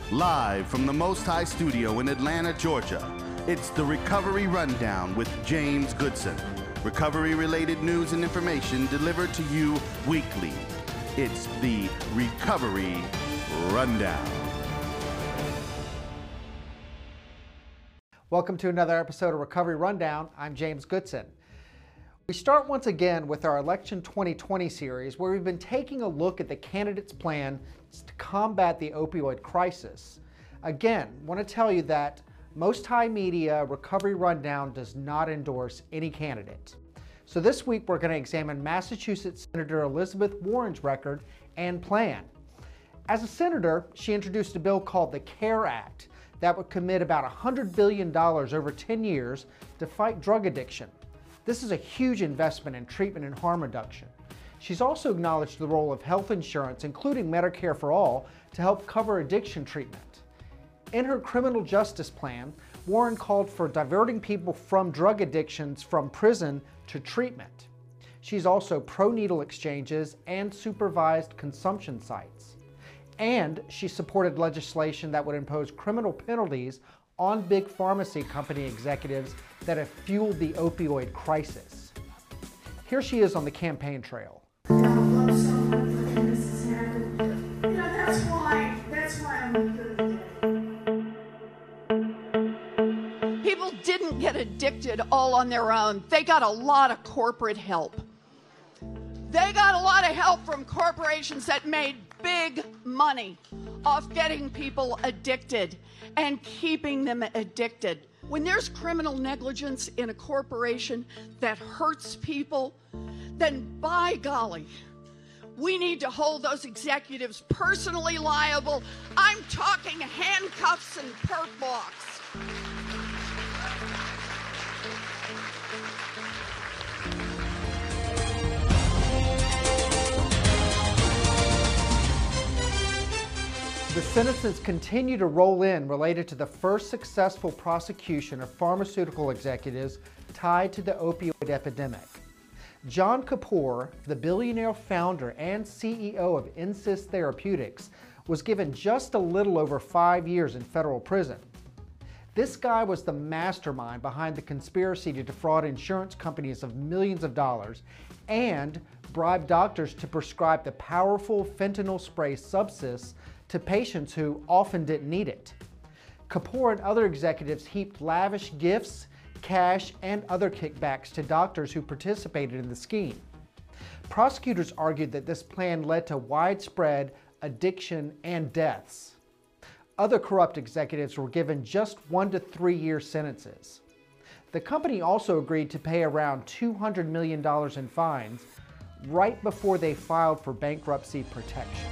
Live from the Most High Studio in Atlanta, Georgia, it's the Recovery Rundown with James Goodson. Recovery-related news and information delivered to you weekly. It's the Recovery Rundown. Welcome to another episode of Recovery Rundown. I'm James Goodson. We start once again with our Election 2020 series, where we've been taking a look at the candidates' plan to combat the opioid crisis. Again, I want to tell you that Most High Media Recovery Rundown does not endorse any candidate. So this week we're going to examine Massachusetts Senator Elizabeth Warren's record and plan. As a senator, she introduced a bill called the CARE Act that would commit about $100 billion over 10 years to fight drug addiction. This is a huge investment in treatment and harm reduction. She's also acknowledged the role of health insurance, including Medicare for All, to help cover addiction treatment. In her criminal justice plan, Warren called for diverting people from drug addictions from prison to treatment. She's also pro-needle exchanges and supervised consumption sites. And she supported legislation that would impose criminal penalties on big pharmacy company executives that have fueled the opioid crisis. Here she is on the campaign trail. That's why I'm good. People didn't get addicted all on their own. They got a lot of corporate help. They got a lot of help from corporations that made big money off getting people addicted and keeping them addicted. When there's criminal negligence in a corporation that hurts people, then by golly, we need to hold those executives personally liable. I'm talking handcuffs and perp blocks. The sentences continue to roll in related to the first successful prosecution of pharmaceutical executives tied to the opioid epidemic. John Kapoor, the billionaire founder and CEO of Insys Therapeutics, was given just a little over 5 years in federal prison. This guy was the mastermind behind the conspiracy to defraud insurance companies of millions of dollars and bribe doctors to prescribe the powerful fentanyl spray Subsys to patients who often didn't need it. Kapoor and other executives heaped lavish gifts, cash, and other kickbacks to doctors who participated in the scheme. Prosecutors argued that this plan led to widespread addiction and deaths. Other corrupt executives were given just 1 to 3 year sentences. The company also agreed to pay around $200 million in fines right before they filed for bankruptcy protection.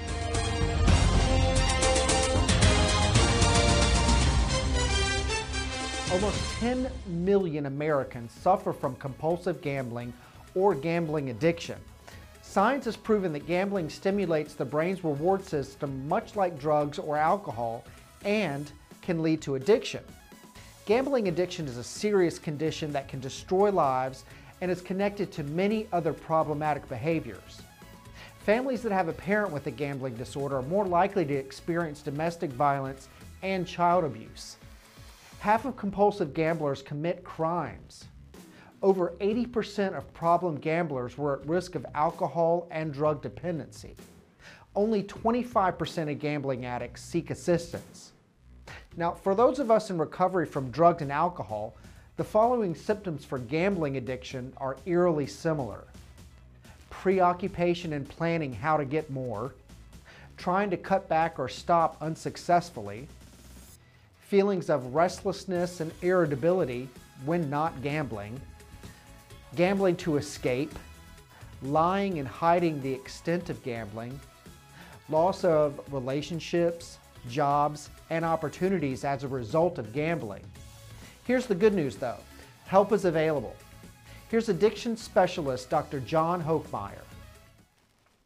Almost 10 million Americans suffer from compulsive gambling or gambling addiction. Science has proven that gambling stimulates the brain's reward system much like drugs or alcohol and can lead to addiction. Gambling addiction is a serious condition that can destroy lives and is connected to many other problematic behaviors. Families that have a parent with a gambling disorder are more likely to experience domestic violence and child abuse. Half of compulsive gamblers commit crimes. Over 80% of problem gamblers were at risk of alcohol and drug dependency. Only 25% of gambling addicts seek assistance. Now, for those of us in recovery from drugs and alcohol, the following symptoms for gambling addiction are eerily similar. Preoccupation in planning how to get more, trying to cut back or stop unsuccessfully, feelings of restlessness and irritability when not gambling, gambling to escape, lying and hiding the extent of gambling, loss of relationships, jobs, and opportunities as a result of gambling. Here's the good news though, help is available. Here's addiction specialist Dr. John Hochmeyer.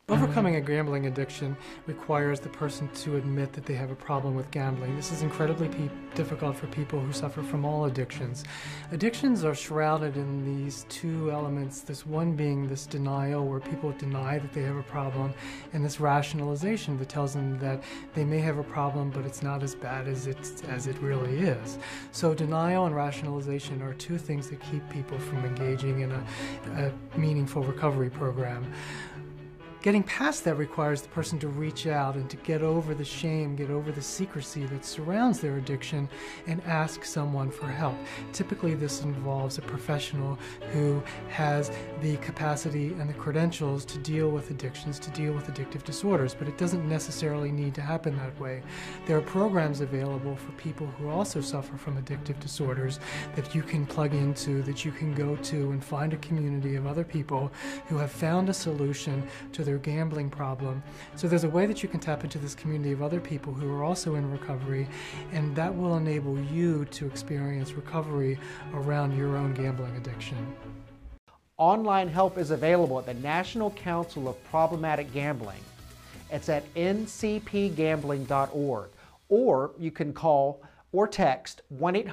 Overcoming a gambling addiction requires the person to admit that they have a problem with gambling. This is incredibly difficult for people who suffer from all addictions. Addictions are shrouded in these two elements, this one being this denial, where people deny that they have a problem, and this rationalization that tells them that they may have a problem, but it's not as bad as it really is. So denial and rationalization are two things that keep people from engaging in a meaningful recovery program. Getting past that requires the person to reach out and to get over the shame, get over the secrecy that surrounds their addiction, and ask someone for help. Typically, this involves a professional who has the capacity and the credentials to deal with addictions, to deal with addictive disorders, but it doesn't necessarily need to happen that way. There are programs available for people who also suffer from addictive disorders that you can plug into, that you can go to and find a community of other people who have found a solution to their gambling problem. So there's a way that you can tap into this community of other people who are also in recovery, and that will enable you to experience recovery around your own gambling addiction. Online help is available at the National Council of Problematic Gambling. It's at ncpgambling.org, or you can call or text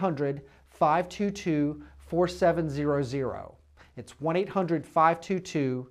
1-800-522-4700. It's 1-800-522-4700.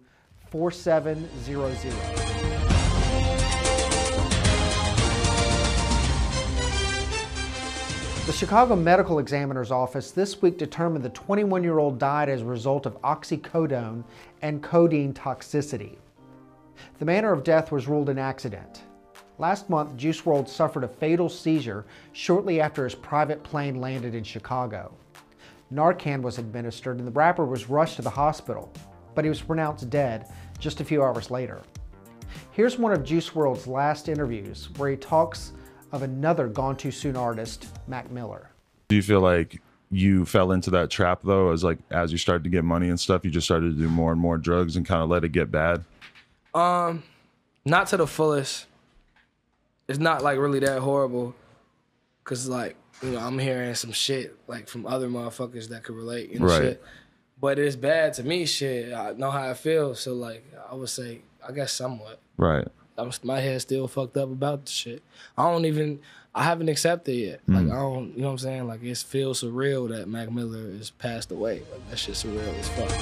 The Chicago Medical Examiner's Office this week determined the 21-year-old died as a result of oxycodone and codeine toxicity. The manner of death was ruled an accident. Last month, Juice WRLD suffered a fatal seizure shortly after his private plane landed in Chicago. Narcan was administered and the rapper was rushed to the hospital, but he was pronounced dead just a few hours later. Here's one of Juice WRLD's last interviews where he talks of another gone too soon artist, Mac Miller. Do you feel like you fell into that trap though, as you started to get money and stuff, you just started to do more and more drugs and kind of let it get bad? Not to the fullest. It's not like really that horrible, cause like, you know, I'm hearing some shit like from other motherfuckers that could relate and right. Shit. But it's bad to me, shit. I know how it feels, so like I would say, I guess somewhat. Right. My head's still fucked up about the shit. I haven't accepted it yet. Like I don't, you know what I'm saying? Like it feels surreal that Mac Miller is passed away. Like that shit surreal as fuck.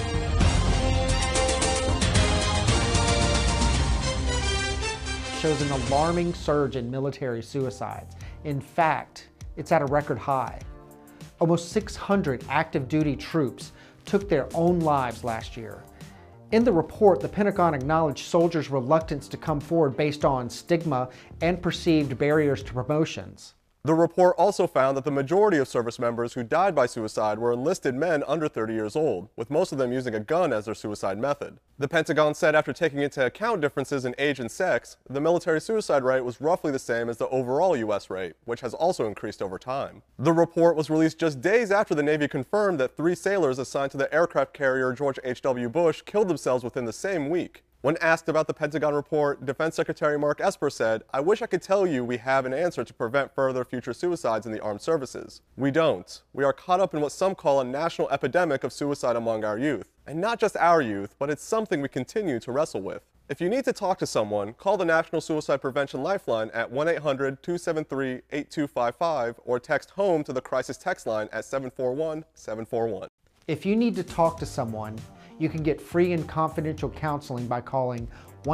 Shows an alarming surge in military suicides. In fact, it's at a record high. Almost 600 active duty troops took their own lives last year. In the report, the Pentagon acknowledged soldiers' reluctance to come forward based on stigma and perceived barriers to promotions. The report also found that the majority of service members who died by suicide were enlisted men under 30 years old, with most of them using a gun as their suicide method. The Pentagon said after taking into account differences in age and sex, the military suicide rate was roughly the same as the overall U.S. rate, which has also increased over time. The report was released just days after the Navy confirmed that 3 sailors assigned to the aircraft carrier George H.W. Bush killed themselves within the same week. When asked about the Pentagon report, Defense Secretary Mark Esper said, "I wish I could tell you we have an answer to prevent further future suicides in the armed services. We don't. We are caught up in what some call a national epidemic of suicide among our youth. And not just our youth, but it's something we continue to wrestle with. If you need to talk to someone, call the National Suicide Prevention Lifeline at 1-800-273-8255 or text HOME to the crisis text line at 741-741. If you need to talk to someone, you can get free and confidential counseling by calling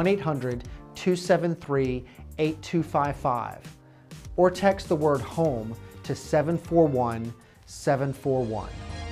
1-800-273-8255 or text the word HOME to 741-741.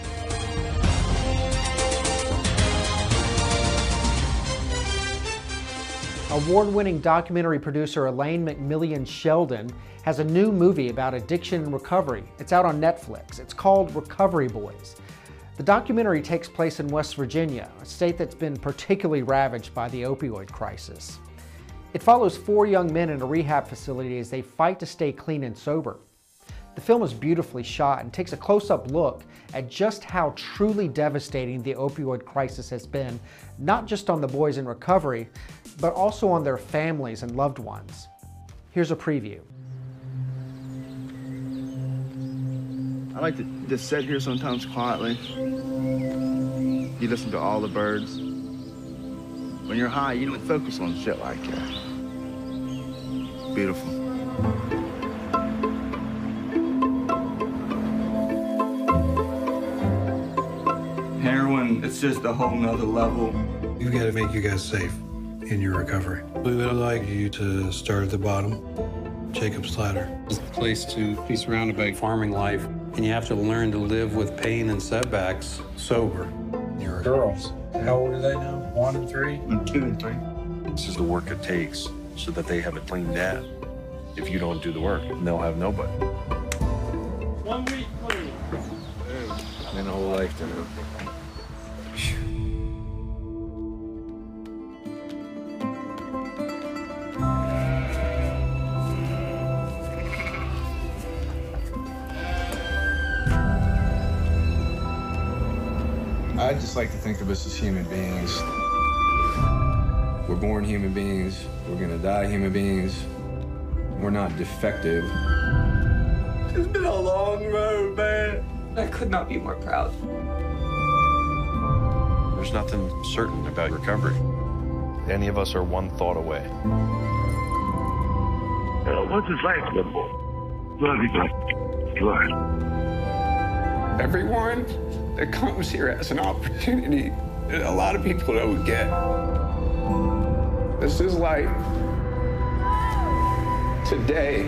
Award-winning documentary producer Elaine McMillian Sheldon has a new movie about addiction and recovery. It's out on Netflix. It's called Recovery Boys. The documentary takes place in West Virginia, a state that's been particularly ravaged by the opioid crisis. It follows 4 young men in a rehab facility as they fight to stay clean and sober. The film is beautifully shot and takes a close-up look at just how truly devastating the opioid crisis has been, not just on the boys in recovery, but also on their families and loved ones. Here's a preview. I like to just sit here sometimes quietly. You listen to all the birds. When you're high, you don't focus on shit like that. Beautiful. Heroin, it's just a whole nother level. We've got to make you guys safe in your recovery. We would like you to start at the bottom. Jacob's Ladder. It's a place to be surrounded by farming life, and you have to learn to live with pain and setbacks sober. Your girls, how old are they now? 1 and 3? And 2 and 3. This is the work it takes so that they have a clean dad. If you don't do the work, they'll have nobody. 1 week, please. I mean, a whole life to do. I just like to think of us as human beings. We're born human beings. We're gonna die human beings. We're not defective. It's been a long road, man. I could not be more proud. There's nothing certain about recovery. Any of us are one thought away. What's his life look for? Good. Everyone that comes here has an opportunity that a lot of people don't get. This is life. Today.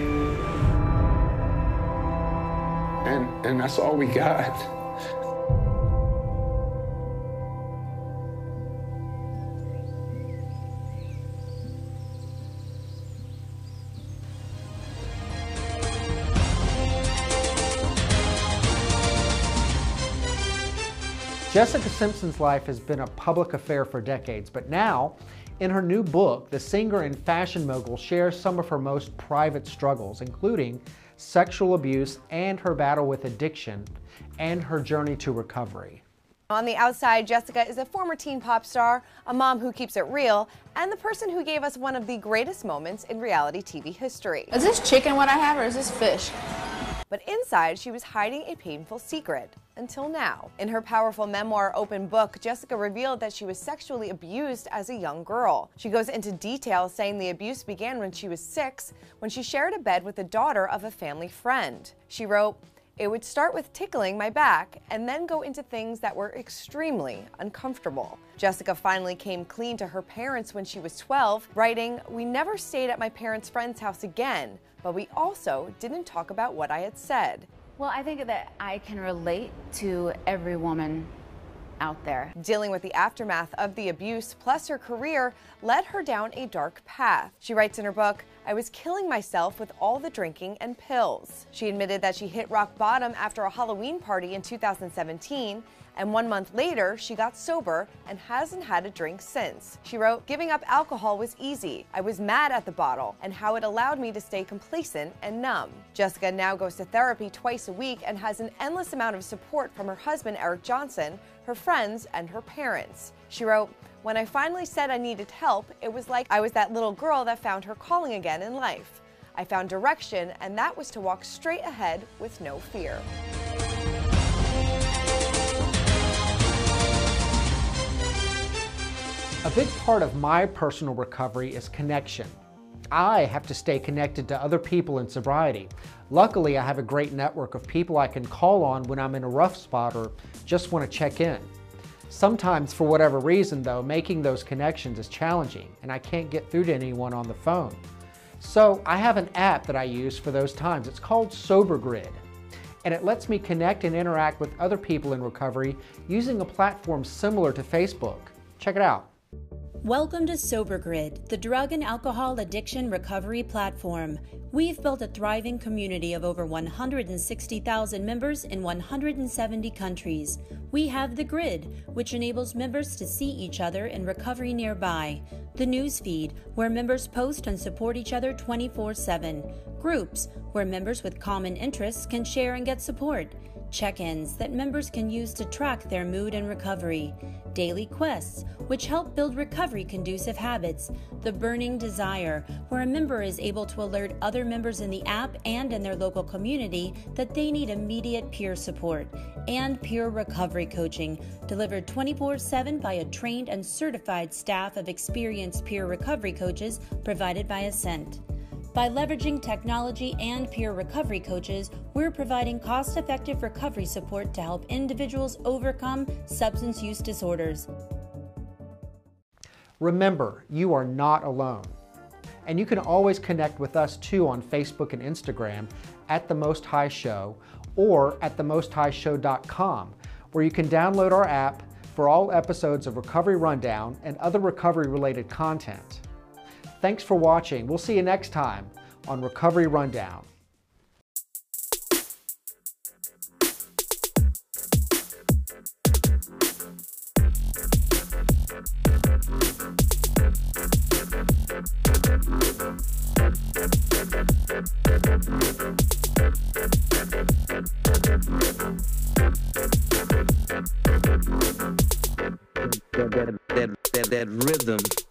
And that's all we got. Jessica Simpson's life has been a public affair for decades, but now, in her new book, the singer and fashion mogul shares some of her most private struggles, including sexual abuse and her battle with addiction and her journey to recovery. On the outside, Jessica is a former teen pop star, a mom who keeps it real, and the person who gave us one of the greatest moments in reality TV history. Is this chicken what I have, or is this fish? But inside, she was hiding a painful secret, until now. In her powerful memoir, Open Book, Jessica revealed that she was sexually abused as a young girl. She goes into detail, saying the abuse began when she was 6, when she shared a bed with the daughter of a family friend. She wrote, "It would start with tickling my back and then go into things that were extremely uncomfortable." Jessica finally came clean to her parents when she was 12, writing, "We never stayed at my parents' friend's house again, but we also didn't talk about what I had said." Well, I think that I can relate to every woman out there. Dealing with the aftermath of the abuse, plus her career, led her down a dark path. She writes in her book, "I was killing myself with all the drinking and pills." She admitted that she hit rock bottom after a Halloween party in 2017, and 1 month later, she got sober and hasn't had a drink since. She wrote, "Giving up alcohol was easy. I was mad at the bottle and how it allowed me to stay complacent and numb." Jessica now goes to therapy twice a week and has an endless amount of support from her husband, Eric Johnson, her friends, and her parents. She wrote, "When I finally said I needed help, it was like I was that little girl that found her calling again in life. I found direction, and that was to walk straight ahead with no fear." A big part of my personal recovery is connection. I have to stay connected to other people in sobriety. Luckily, I have a great network of people I can call on when I'm in a rough spot or just want to check in. Sometimes, for whatever reason though, making those connections is challenging and I can't get through to anyone on the phone. So I have an app that I use for those times. It's called Sober Grid, and it lets me connect and interact with other people in recovery using a platform similar to Facebook. Check it out. Welcome to Sober Grid, the drug and alcohol addiction recovery platform. We've built a thriving community of over 160,000 members in 170 countries. We have the Grid, which enables members to see each other in recovery nearby. The news feed, where members post and support each other 24/7. Groups, where members with common interests can share and get support. check-ins that members can use to track their mood and recovery, daily quests, which help build recovery-conducive habits, the burning desire, where a member is able to alert other members in the app and in their local community that they need immediate peer support, and peer recovery coaching, delivered 24/7 by a trained and certified staff of experienced peer recovery coaches provided by Ascent. By leveraging technology and peer recovery coaches, we're providing cost-effective recovery support to help individuals overcome substance use disorders. Remember, you are not alone. And you can always connect with us too on Facebook and Instagram at The Most High Show or at themosthighshow.com, where you can download our app for all episodes of Recovery Rundown and other recovery-related content. Thanks for watching. We'll see you next time on Recovery Rundown. That rhythm.